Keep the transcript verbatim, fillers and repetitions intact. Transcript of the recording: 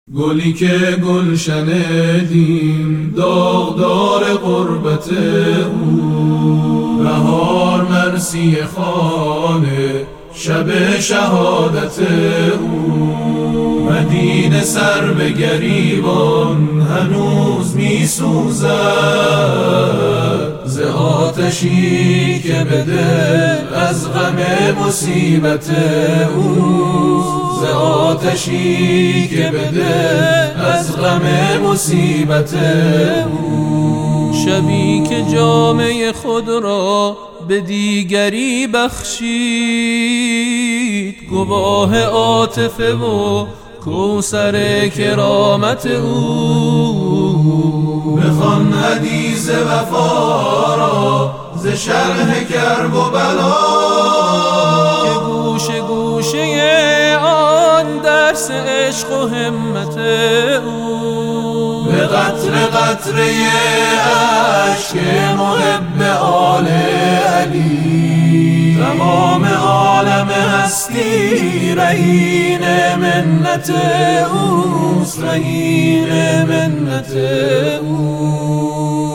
گلی که گلشن دین داغدار قربت او، بهار مرسی خانه شب شهادت او. مدینه سر به گریبان هنوز می سوزد، ز آتشی که به دل از غم مصیبت او، ز آتشی که به دل از غم مصیبت او. شبی که جامه خود را به دیگری بخشید، گواه عاطفه و کوثر کرامت او. بخوان حدیث وفا را ز شرح کرب و بلا، که گوشه گوشه آن درس عشق و همت او. به قطره قطره اشک محب آل علی، تمام عالم هستی رهین منت اوست، رهین منت او.